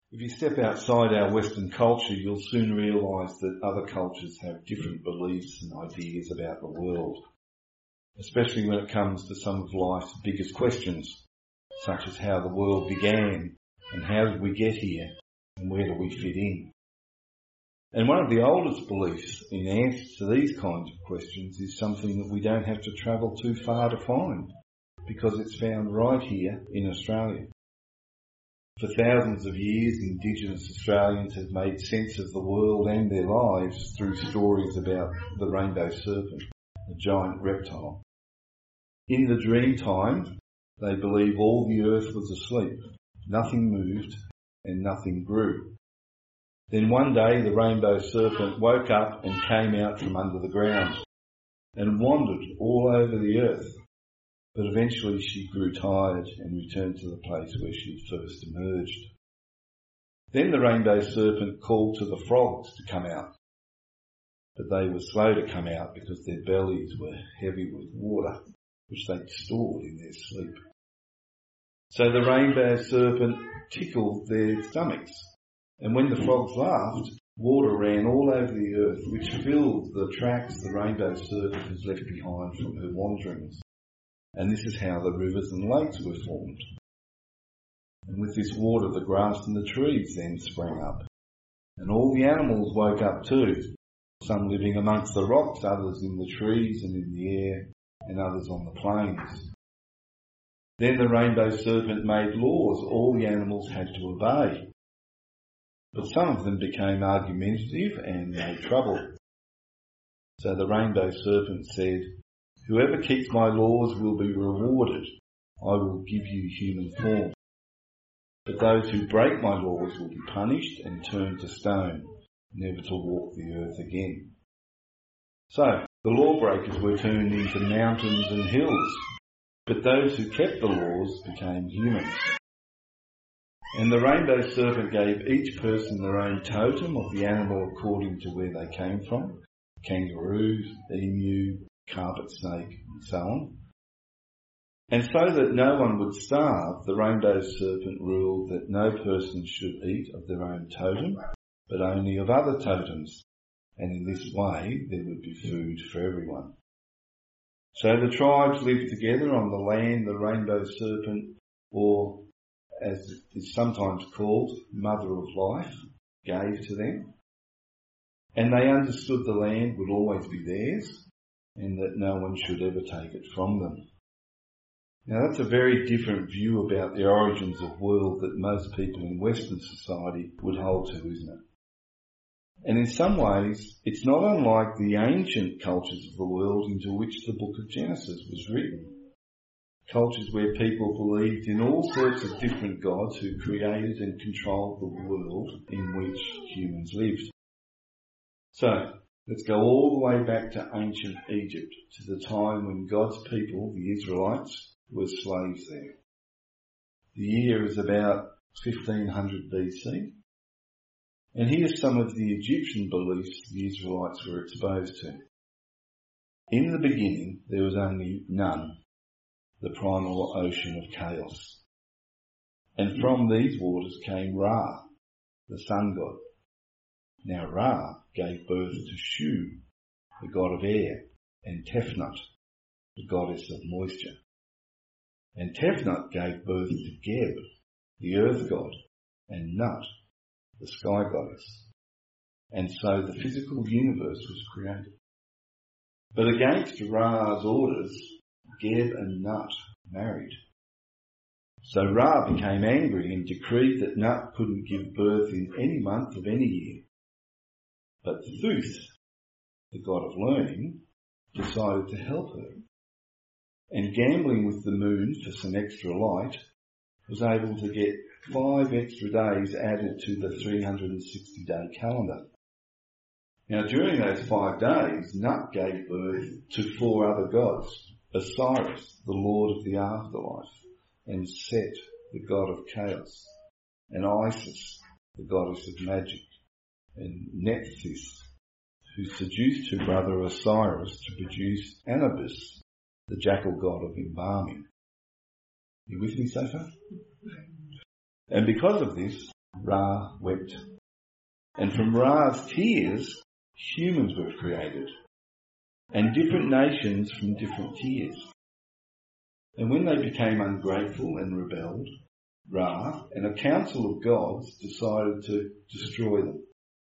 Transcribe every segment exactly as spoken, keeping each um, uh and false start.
If you step outside our Western culture, you'll soon realise that other cultures have different beliefs and ideas about the world, especially when it comes to some of life's biggest questions, such as how the world began and how did we get here and where do we fit in. And one of the oldest beliefs in answer to these kinds of questions is something that we don't have to travel too far to find, because it's found right here in Australia. For thousands of years, Indigenous Australians have made sense of the world and their lives through stories about the rainbow serpent, a giant reptile. In the dream time, they believe all the earth was asleep, nothing moved and nothing grew. Then one day the rainbow serpent woke up and came out from under the ground and wandered all over the earth. But eventually she grew tired and returned to the place where she first emerged. Then the rainbow serpent called to the frogs to come out. But they were slow to come out because their bellies were heavy with water, which they'd stored in their sleep. So the rainbow serpent tickled their stomachs. And when the frogs laughed, water ran all over the earth, which filled the tracks the rainbow serpent has left behind from her wanderings. And this is how the rivers and lakes were formed. And with this water, the grass and the trees then sprang up. And all the animals woke up too, some living amongst the rocks, others in the trees and in the air, and others on the plains. Then the rainbow serpent made laws all the animals had to obey. But some of them became argumentative and made trouble. So the rainbow serpent said, "Whoever keeps my laws will be rewarded. I will give you human form. But those who break my laws will be punished and turned to stone, never to walk the earth again." So the lawbreakers were turned into mountains and hills, but those who kept the laws became humans. And the rainbow serpent gave each person their own totem of the animal according to where they came from: kangaroo, emu, carpet snake, and so on. And so that no one would starve, the rainbow serpent ruled that no person should eat of their own totem, but only of other totems, and in this way there would be food for everyone. So the tribes lived together on the land the rainbow serpent, or as it is sometimes called, Mother of Life, gave to them. And they understood the land would always be theirs, and that no one should ever take it from them. Now that's a very different view about the origins of the world that most people in Western society would hold to, isn't it? And in some ways, it's not unlike the ancient cultures of the world into which the book of Genesis was written. Cultures where people believed in all sorts of different gods who created and controlled the world in which humans lived. So, let's go all the way back to ancient Egypt, to the time when God's people, the Israelites, were slaves there. The year is about fifteen hundred B C. And here's some of the Egyptian beliefs the Israelites were exposed to. In the beginning, there was only Nun, the primal ocean of chaos. And from these waters came Ra, the sun god. Now Ra gave birth to Shu, the god of air, and Tefnut, the goddess of moisture. And Tefnut gave birth to Geb, the earth god, and Nut, the sky goddess. And so the physical universe was created. But against Ra's orders, Geb and Nut married. So Ra became angry and decreed that Nut couldn't give birth in any month of any year. But Thuth, the god of learning, decided to help her. And gambling with the moon for some extra light, was able to get five extra days added to the three hundred sixty day calendar. Now during those five days, Nut gave birth to four other gods: Osiris, the lord of the afterlife, and Set, the god of chaos, and Isis, the goddess of magic, and Nephthys, who seduced her brother Osiris to produce Anubis, the jackal god of embalming. You with me so far? And because of this, Ra wept. And from Ra's tears, humans were created, and different nations from different tears. And when they became ungrateful and rebelled, Ra and a council of gods decided to destroy them.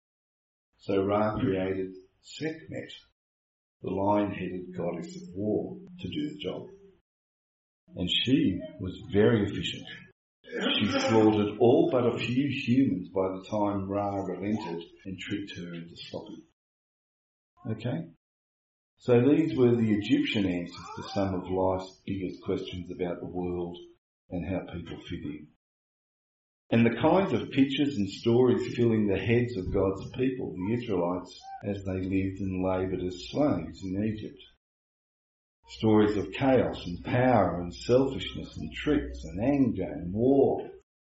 So Ra created Sekhmet, the lion-headed goddess of war, to do the job. And she was very efficient. She slaughtered all but a few humans by the time Ra relented and tricked her into stopping. Okay? So these were the Egyptian answers to some of life's biggest questions about the world and how people fit in. And the kinds of pictures and stories filling the heads of God's people, the Israelites, as they lived and laboured as slaves in Egypt. Stories of chaos and power and selfishness and tricks and anger and war.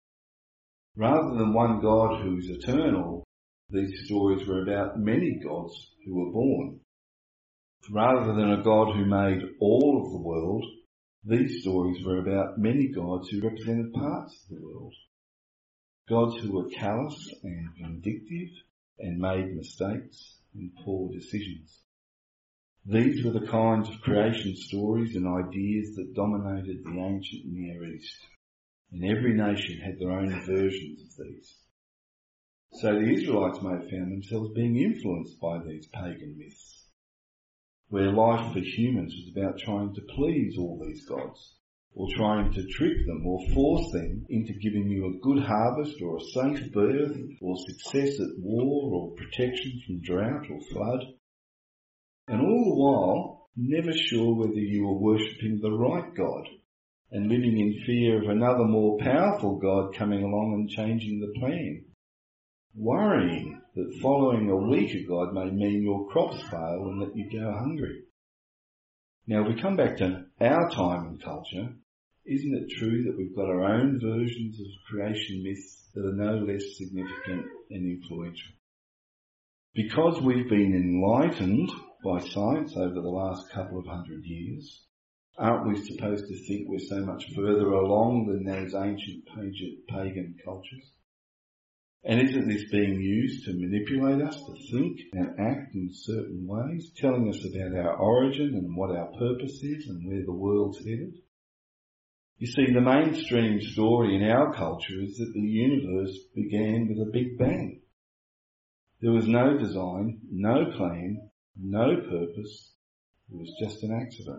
Rather than one God who is eternal, these stories were about many gods who were born. Rather than a God who made all of the world, these stories were about many gods who represented parts of the world. Gods who were callous and vindictive and made mistakes and poor decisions. These were the kinds of creation stories and ideas that dominated the ancient Near East, and every nation had their own versions of these. So the Israelites may have found themselves being influenced by these pagan myths, where life for humans was about trying to please all these gods, or trying to trick them or force them into giving you a good harvest or a safe birth or success at war or protection from drought or flood. And all the while, never sure whether you were worshipping the right God and living in fear of another more powerful God coming along and changing the plan. Worrying that following a weaker God may mean your crops fail and that you go hungry. Now, if we come back to our time and culture, isn't it true that we've got our own versions of creation myths that are no less significant and influential? Because we've been enlightened by science over the last couple of hundred years, aren't we supposed to think we're so much further along than those ancient pagan cultures? And isn't this being used to manipulate us to think and act in certain ways, telling us about our origin and what our purpose is and where the world's headed? You see, the mainstream story in our culture is that the universe began with a big bang. There was no design, no plan, no purpose. It was just an accident.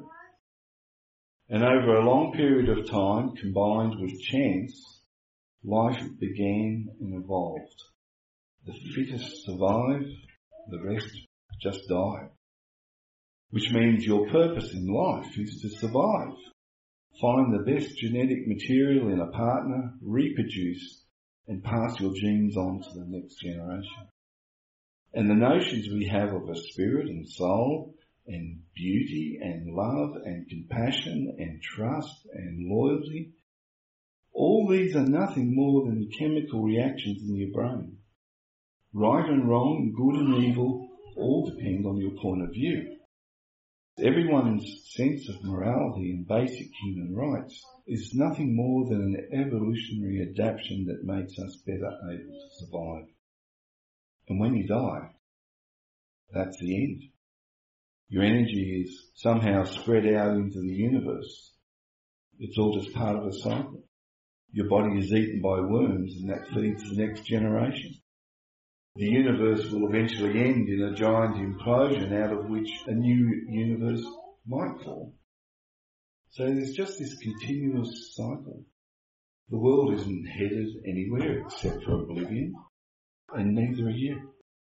And over a long period of time, combined with chance, life began and evolved. The fittest survive, the rest just die. Which means your purpose in life is to survive. Find the best genetic material in a partner, reproduce, and pass your genes on to the next generation. And the notions we have of a spirit and soul and beauty and love and compassion and trust and loyalty, all these are nothing more than chemical reactions in your brain. Right and wrong, good and evil, all depend on your point of view. Everyone's sense of morality and basic human rights is nothing more than an evolutionary adaptation that makes us better able to survive. And when you die, that's the end. Your energy is somehow spread out into the universe. It's all just part of a cycle. Your body is eaten by worms and that feeds the next generation. The universe will eventually end in a giant implosion out of which a new universe might form. So there's just this continuous cycle. The world isn't headed anywhere except for oblivion, and neither are you.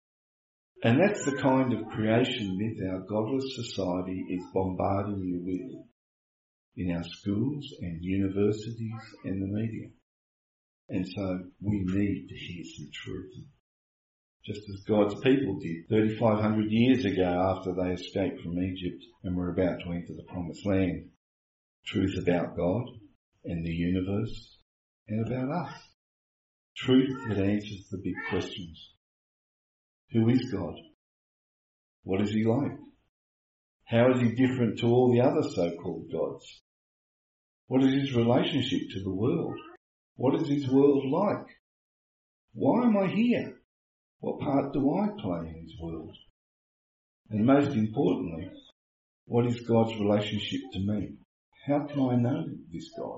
And that's the kind of creation myth our godless society is bombarding you with in our schools and universities and the media. And so we need to hear some truth. Just as God's people did thirty-five hundred years ago after they escaped from Egypt and were about to enter the promised land. Truth about God and the universe and about us. Truth that answers the big questions. Who is God? What is he like? How is he different to all the other so-called gods? What is his relationship to the world? What is his world like? Why am I here? What part do I play in his world? And most importantly, what is God's relationship to me? How can I know this God?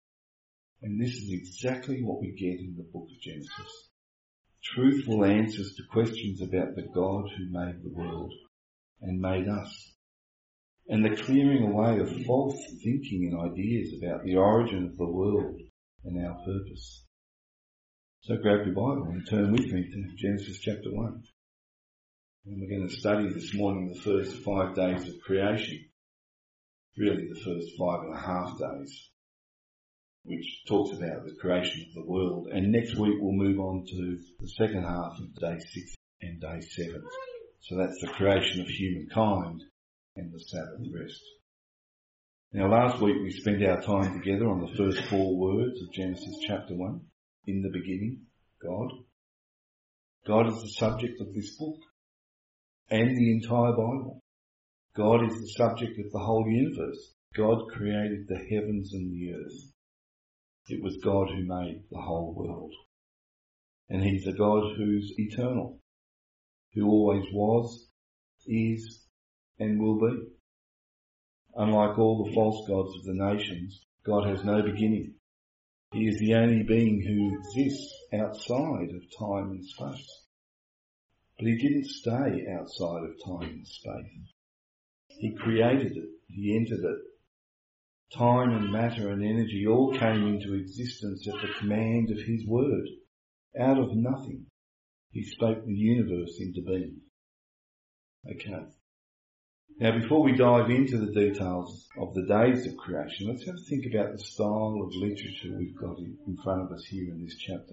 And this is exactly what we get in the book of Genesis. Truthful answers to questions about the God who made the world and made us. And the clearing away of false thinking and ideas about the origin of the world and our purpose. So grab your Bible and turn with me to Genesis chapter one. And we're going to study this morning the first five days of creation. Really the first five and a half days, which talks about the creation of the world. And next week we'll move on to the second half of day six and day seven. So that's the creation of humankind and the Sabbath rest. Now last week we spent our time together on the first four words of Genesis chapter one. In the beginning, God. God is the subject of this book and the entire Bible. God is the subject of the whole universe. God created the heavens and the earth. It was God who made the whole world. And he's a God who's eternal, who always was, is, and will be. Unlike all the false gods of the nations, God has no beginning. He is the only being who exists outside of time and space. But he didn't stay outside of time and space. He created it. He entered it. Time and matter and energy all came into existence at the command of his word. Out of nothing, he spoke the universe into being. Okay. Now before we dive into the details of the days of creation, let's have a think about the style of literature we've got in front of us here in this chapter.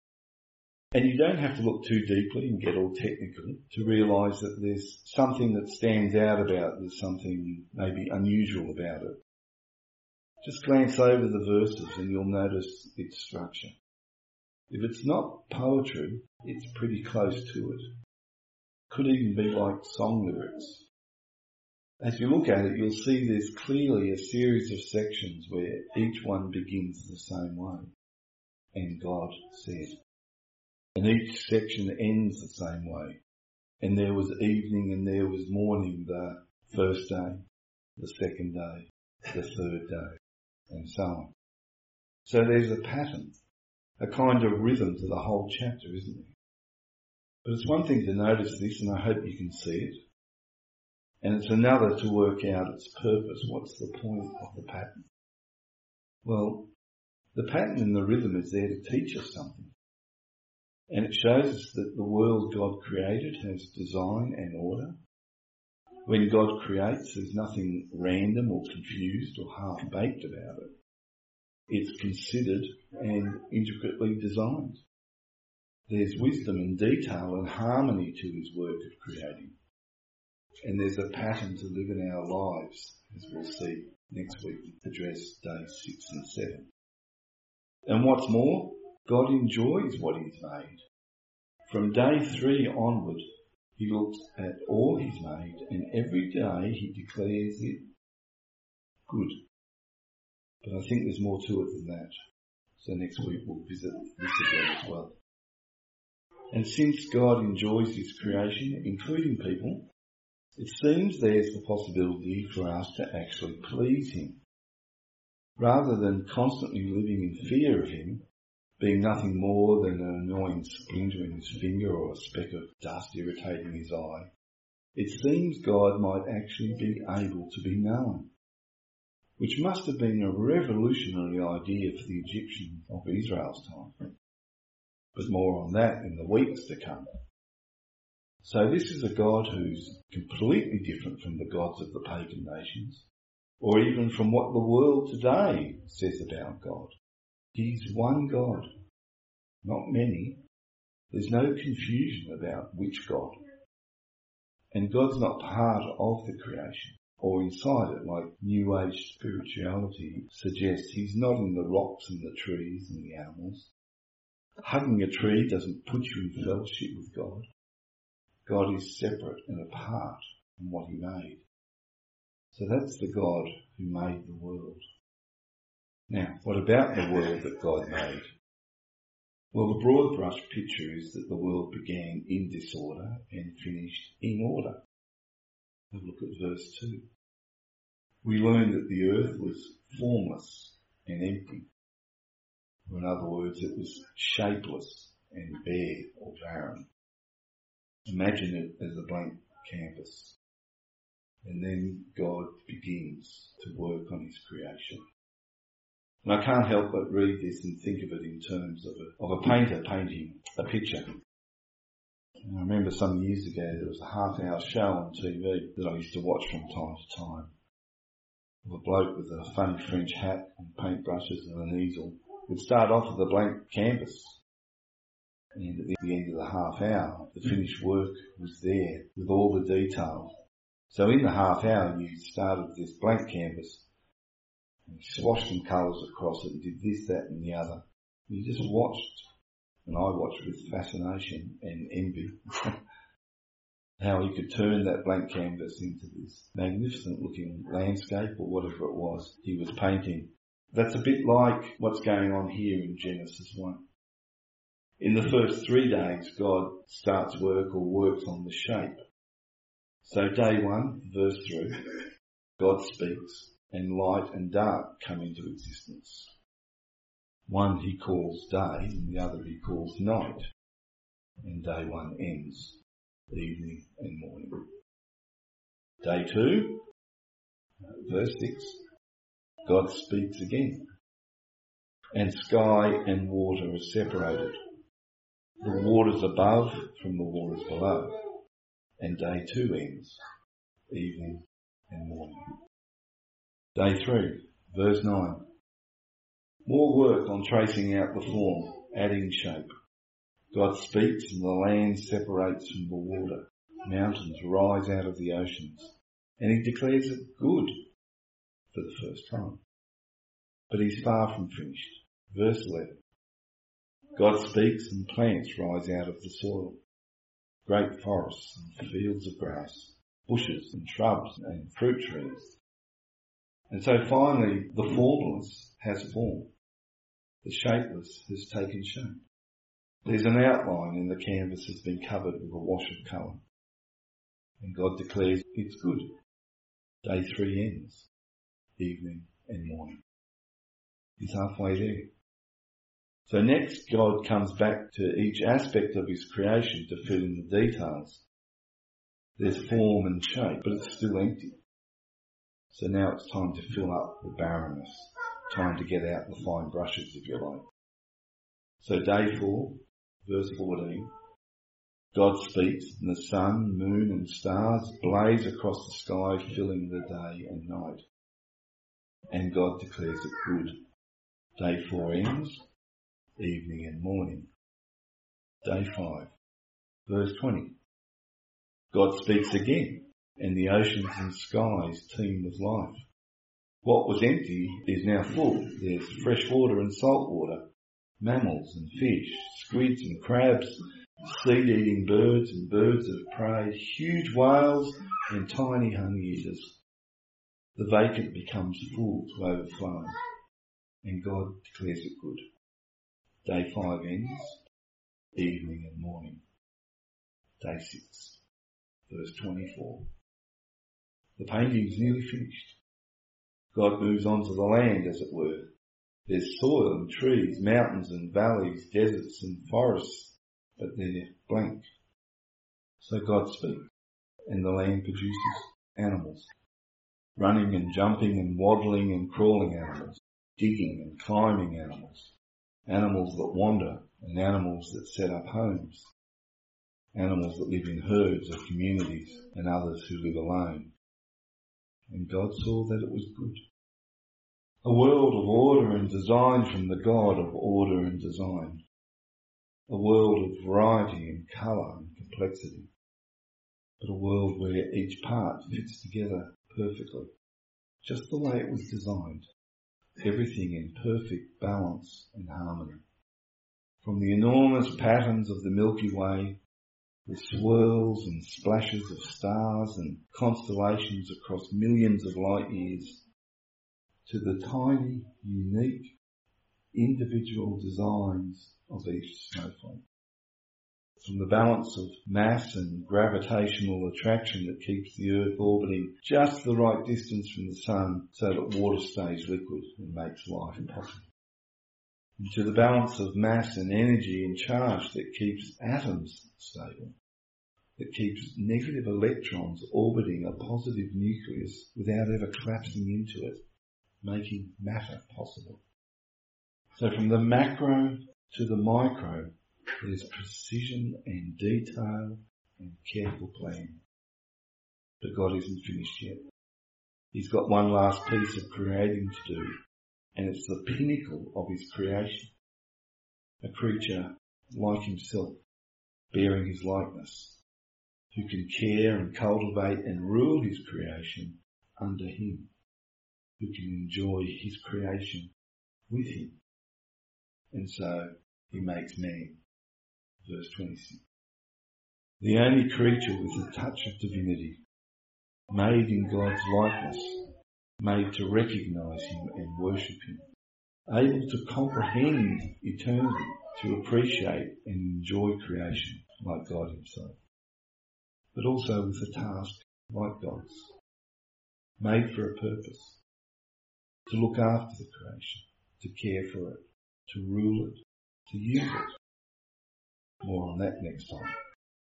And you don't have to look too deeply and get all technical to realise that there's something that stands out about it, there's something maybe unusual about it. Just glance over the verses and you'll notice its structure. If it's not poetry, it's pretty close to it. Could even be like song lyrics. As you look at it, you'll see there's clearly a series of sections where each one begins the same way. And God said. And each section ends the same way. And there was evening and there was morning the first day, the second day, the third day, and so on. So there's a pattern, a kind of rhythm to the whole chapter, isn't there? But it's one thing to notice this, and I hope you can see it. And it's another to work out its purpose. What's the point of the pattern? Well, the pattern and the rhythm is there to teach us something. And it shows us that the world God created has design and order. When God creates, there's nothing random or confused or half-baked about it. It's considered and intricately designed. There's wisdom and detail and harmony to his work of creating. And there's a pattern to live in our lives, as we'll see next week, address days six and seven. And what's more, God enjoys what he's made. From day three onward, he looks at all he's made, and every day he declares it good. But I think there's more to it than that. So next week we'll visit this again as well. And since God enjoys his creation, including people, it seems there's the possibility for us to actually please him. Rather than constantly living in fear of him, being nothing more than an annoying splinter in his finger or a speck of dust irritating his eye, it seems God might actually be able to be known, which must have been a revolutionary idea for the Egyptians of Israel's time. But more on that in the weeks to come. So this is a God who's completely different from the gods of the pagan nations, or even from what the world today says about God. He's one God, not many. There's no confusion about which God. And God's not part of the creation or inside it like New Age spirituality suggests. He's not in the rocks and the trees and the animals. Hugging a tree doesn't put you in fellowship with God. God is separate and apart from what he made. So that's the God who made the world. Now, what about the world that God made? Well, the broad brush picture is that the world began in disorder and finished in order. Have a look at verse two. We learn that the earth was formless and empty. Or in other words, it was shapeless and bare or barren. Imagine it as a blank canvas. And then God begins to work on his creation. And I can't help but read this and think of it in terms of a, of a painter painting a picture. And I remember some years ago there was a half hour show on T V that I used to watch from time to time. Of a bloke with a funny French hat and paintbrushes and an easel. Would start off with a blank canvas. And at the end of the half hour, the finished work was there with all the detail. So in the half hour you started with this blank canvas. And he swashed some colours across it and did this, that and the other. And you just watched, and I watched with fascination and envy, how he could turn that blank canvas into this magnificent looking landscape or whatever it was he was painting. That's a bit like what's going on here in Genesis one. In the first three days, God starts work or works on the shape. So day one, verse three, God speaks and light and dark come into existence. One he calls day and the other he calls night. And day one ends, evening and morning. Day two, verse six, God speaks again. And sky and water are separated. The waters above from the waters below. And day two ends, evening and morning. Day three, verse nine. More work on tracing out the form, adding shape. God speaks and the land separates from the water. Mountains rise out of the oceans. And he declares it good for the first time. But he's far from finished. Verse eleven. God speaks and plants rise out of the soil. Great forests and fields of grass, bushes and shrubs and fruit trees. And so finally the formless has form. The shapeless has taken shape. There's an outline and the canvas has been covered with a wash of colour. And God declares it's good. Day three ends, evening and morning. He's halfway there. So next God comes back to each aspect of his creation to fill in the details. There's form and shape, but it's still empty. So now it's time to fill up the barrenness. Time to get out the fine brushes, if you like. So day four, verse fourteen. God speaks and the sun, moon and stars blaze across the sky, filling the day and night. And God declares it good. Day four ends, evening and morning. Day five, verse twenty. God speaks again, and the oceans and skies teem with life. What was empty is now full. There's fresh water and salt water, mammals and fish, squids and crabs, seed-eating birds and birds of prey, huge whales and tiny honey eaters. The vacant becomes full to overflowing, and God declares it good. Day five ends, evening and morning. Day six, verse twenty-four. The painting's nearly finished. God moves on to the land, as it were. There's soil and trees, mountains and valleys, deserts and forests, but they're blank. So God speaks, and the land produces animals. Running and jumping and waddling and crawling animals. Digging and climbing animals. Animals that wander and animals that set up homes. Animals that live in herds or communities and others who live alone. And God saw that it was good. A world of order and design from the God of order and design. A world of variety and colour and complexity. But a world where each part fits together perfectly, just the way it was designed. Everything in perfect balance and harmony. From the enormous patterns of the Milky Way, with swirls and splashes of stars and constellations across millions of light years, to the tiny, unique, individual designs of each snowflake. From the balance of mass and gravitational attraction that keeps the Earth orbiting just the right distance from the Sun so that water stays liquid and makes life possible. And to the balance of mass and energy and charge that keeps atoms stable, that keeps negative electrons orbiting a positive nucleus without ever collapsing into it, making matter possible. So from the macro to the micro, there's precision and detail and careful planning. But God isn't finished yet. He's got one last piece of creating to do, and it's the pinnacle of his creation. A creature like himself, bearing his likeness, who can care and cultivate and rule his creation under him, who can enjoy his creation with him. And so he makes man. Verse twenty-six. The only creature with a touch of divinity, made in God's likeness, made to recognise him and worship him, able to comprehend eternity, to appreciate and enjoy creation like God himself, but also with a task like God's, made for a purpose, to look after the creation, to care for it, to rule it, to use it. More on that next time.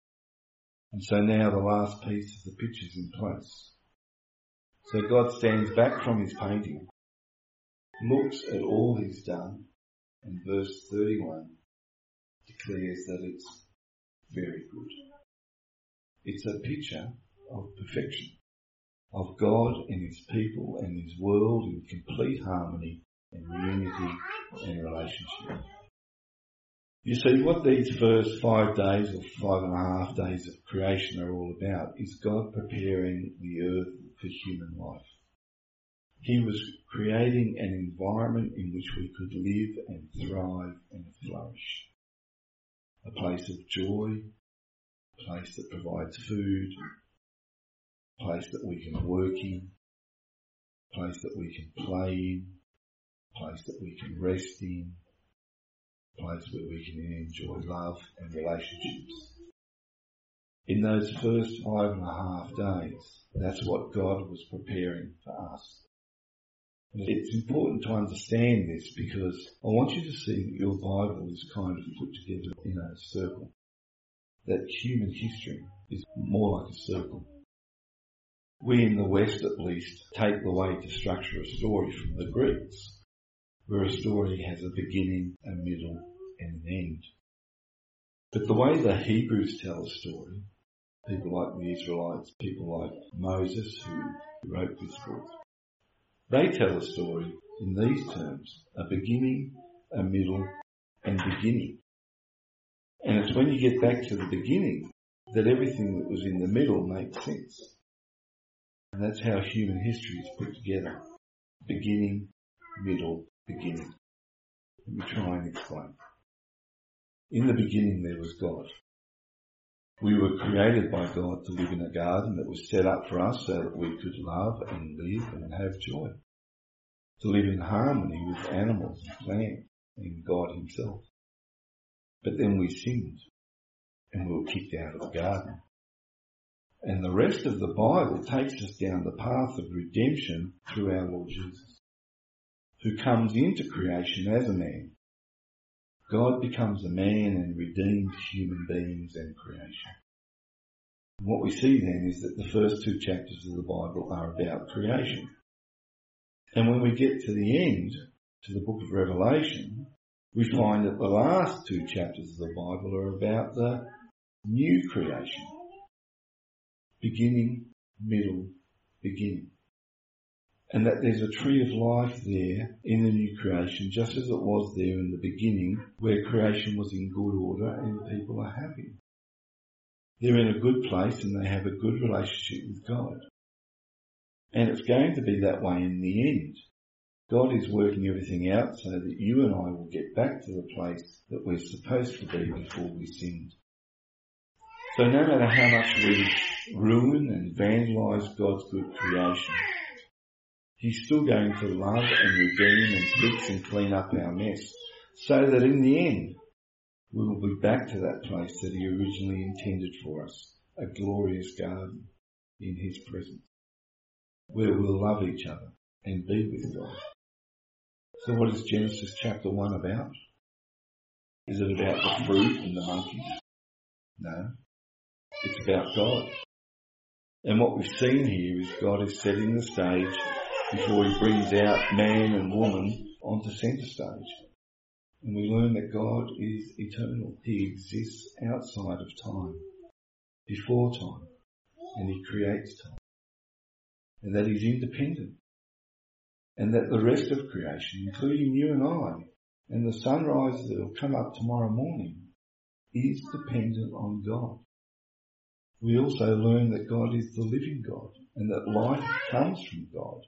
And so now the last piece of the picture's in place. So God stands back from his painting, looks at all he's done, and verse thirty-one declares that it's very good. It's a picture of perfection, of God and his people and his world in complete harmony and unity and relationship. You see, what these first five days or five and a half days of creation are all about is God preparing the earth for human life. He was creating an environment in which we could live and thrive and flourish. A place of joy, a place that provides food, a place that we can work in, a place that we can play in, a place that we can rest in, place where we can enjoy love and relationships. In those first five and a half days, that's what God was preparing for us. It's important to understand this because I want you to see that your Bible is kind of put together in a circle. That human history is more like a circle. We in the West at least take the way to structure a story from the Greeks, where a story has a beginning, a middle, and an end. But the way the Hebrews tell a story, people like the Israelites, people like Moses who wrote this book, they tell a story in these terms, a beginning, a middle, and beginning. And it's when you get back to the beginning that everything that was in the middle makes sense. And that's how human history is put together. Beginning, middle, beginning. Let me try and explain. In the beginning there was God. We were created by God to live in a garden that was set up for us so that we could love and live and have joy. To live in harmony with animals and plants and God himself. But then we sinned and we were kicked out of the garden. And the rest of the Bible takes us down the path of redemption through our Lord Jesus, who comes into creation as a man. God becomes a man and redeemed human beings and creation. And what we see then is that the first two chapters of the Bible are about creation. And when we get to the end, to the book of Revelation, we find that the last two chapters of the Bible are about the new creation. Beginning, middle, beginning. And that there's a tree of life there in the new creation, just as it was there in the beginning, where creation was in good order and people are happy. They're in a good place and they have a good relationship with God. And it's going to be that way in the end. God is working everything out so that you and I will get back to the place that we're supposed to be before we sinned. So no matter how much we ruin and vandalise God's good creation, he's still going to love and redeem and fix and clean up our mess so that in the end We will be back to that place that he originally intended for us, a glorious garden in his presence, where we'll love each other and be with God. So what is Genesis chapter one about? Is it about the fruit and the monkeys? No. It's about God. And what we've seen here is God is setting the stage before he brings out man and woman onto centre stage. And we learn that God is eternal. He exists outside of time, before time, and he creates time. And that he's independent. And that the rest of creation, including you and I, and the sunrise that will come up tomorrow morning, is dependent on God. We also learn that God is the living God, and that life comes from God,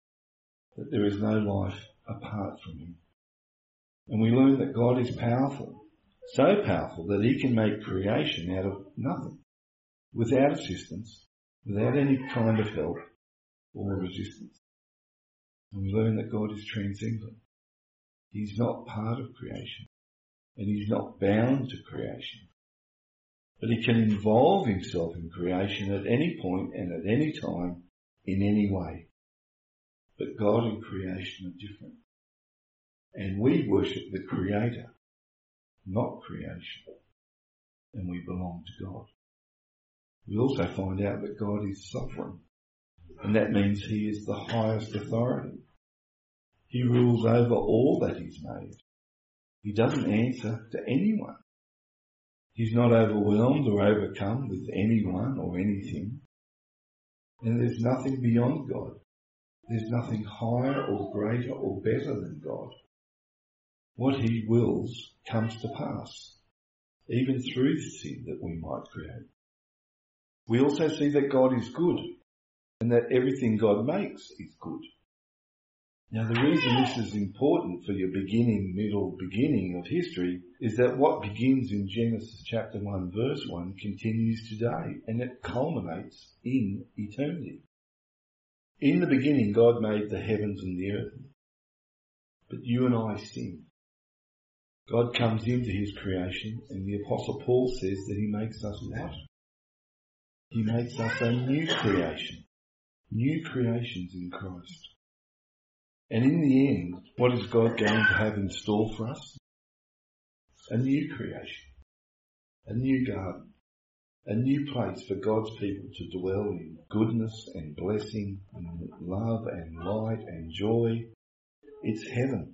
that there is no life apart from him. And we learn that God is powerful, so powerful that he can make creation out of nothing, without assistance, without any kind of help or resistance. And we learn that God is transcendent. He's not part of creation, and he's not bound to creation. But he can involve himself in creation at any point and at any time, in any way. But God and creation are different. And we worship the Creator, not creation. And we belong to God. We also find out that God is sovereign. And that means he is the highest authority. He rules over all that he's made. He doesn't answer to anyone. He's not overwhelmed or overcome with anyone or anything. And there's nothing beyond God. There's nothing higher or greater or better than God. What he wills comes to pass, even through the sin that we might create. We also see that God is good, and that everything God makes is good. Now the reason this is important for your beginning, middle, beginning of history is that what begins in Genesis chapter one verse one continues today, and it culminates in eternity. In the beginning God made the heavens and the earth, but you and I sinned. God comes into his creation, and the Apostle Paul says that he makes us what? He makes us a new creation. New creations in Christ. And in the end, what is God going to have in store for us? A new creation. A new garden. A new place for God's people to dwell in goodness and blessing, and love and light and joy. It's heaven.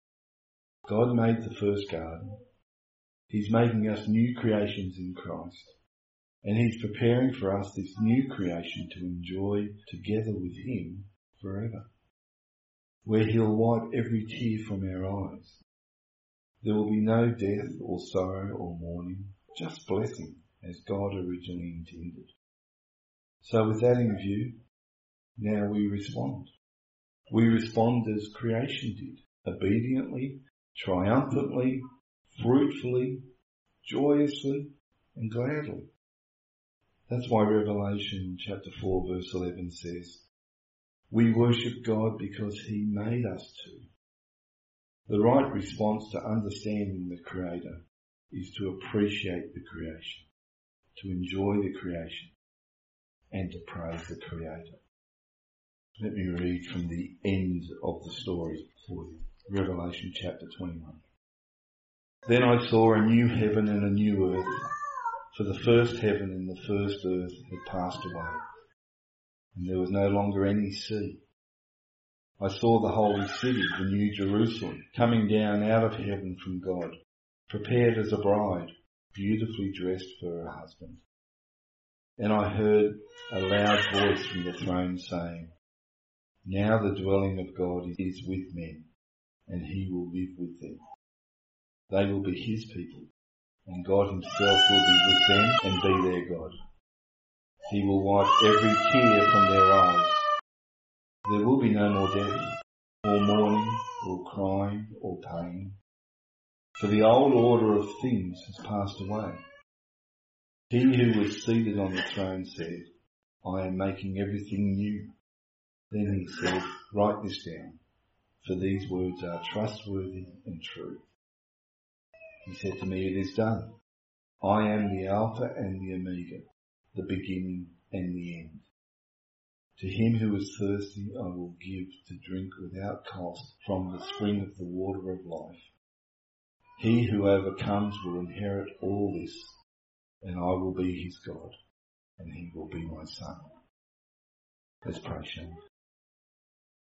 God made the first garden. He's making us new creations in Christ. And he's preparing for us this new creation to enjoy together with him forever, where he'll wipe every tear from our eyes. There will be no death or sorrow or mourning, just blessing as God originally intended. So with that in view, now we respond. We respond as creation did, obediently, triumphantly, fruitfully, joyously, and gladly. That's why Revelation chapter four verse eleven says, we worship God because he made us to. The right response to understanding the Creator is to appreciate the creation, to enjoy the creation, and to praise the Creator. Let me read from the end of the story for you. Revelation chapter twenty-one. Then I saw a new heaven and a new earth, for the first heaven and the first earth had passed away, and there was no longer any sea. I saw the holy city, the new Jerusalem, coming down out of heaven from God, prepared as a bride, beautifully dressed for her husband. And I heard a loud voice from the throne saying, now the dwelling of God is with men, and he will live with them. They will be his people, and God himself will be with them and be their God. He will wipe every tear from their eyes. There will be no more death, or mourning, or crying, or pain, for the old order of things has passed away. He who was seated on the throne said, I am making everything new. Then he said, write this down, for these words are trustworthy and true. He said to me, it is done. I am the Alpha and the Omega, the beginning and the end. To him who is thirsty I will give to drink without cost from the spring of the water of life. He who overcomes will inherit all this, and I will be his God, and he will be my son. Let's pray, shall we?